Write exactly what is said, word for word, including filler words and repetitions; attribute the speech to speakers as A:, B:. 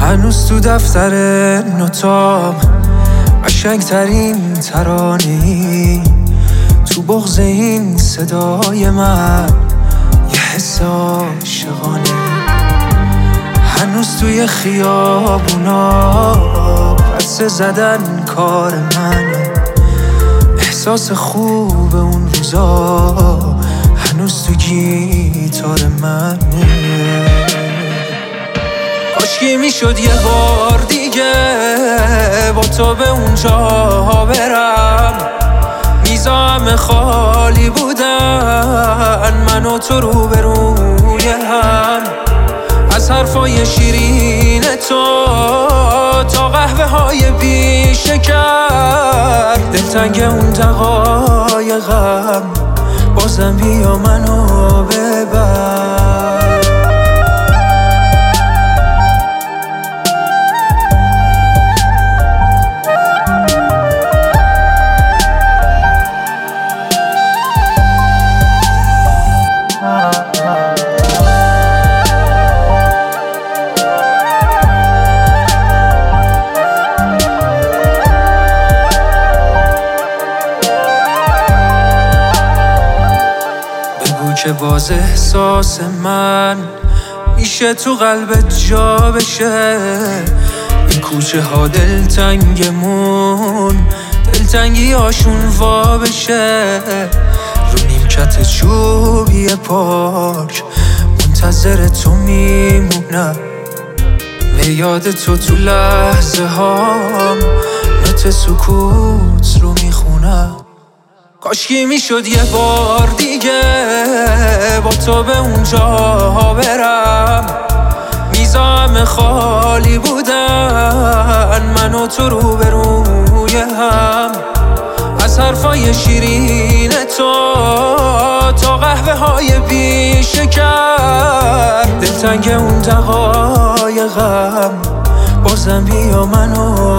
A: هنوز تو دفتر نوتام قشنگترین ترانه‌ای، تو بغض این صدای من یه حس عاشقانه. هنوز توی خیابونا پس زدن کار منه، احساس خوب اون روزا هنوز تو گیتار منه. کاشکی میشد یه بار دیگه با تو به اونجا برم، میزا همه خالی بودن، من و تو رو به روی هم. از حرفای شیرین تو تا قهوه های بی شکر، دلتنگ اون دقایقم، بازم بیا منو ببر. که باز احساس من میشه تو قلبت جا بشه، این کوچه ها دلتنگمون دلتنگی هاشون وا بشه. رو نیمکت چوبی پارک منتظر تو میمونم، به یاد تو تو لحظه هام نوت سکوت رو میخونم. کاشکی میشد یه بار دیگه با تو به اونجا برم، میزا همه خالی بودن، من و تو رو به روی هم. از حرفای شیرین تو تا قهوه های بی شکر، دلتنگ اون دقایقم، بازم بیا منو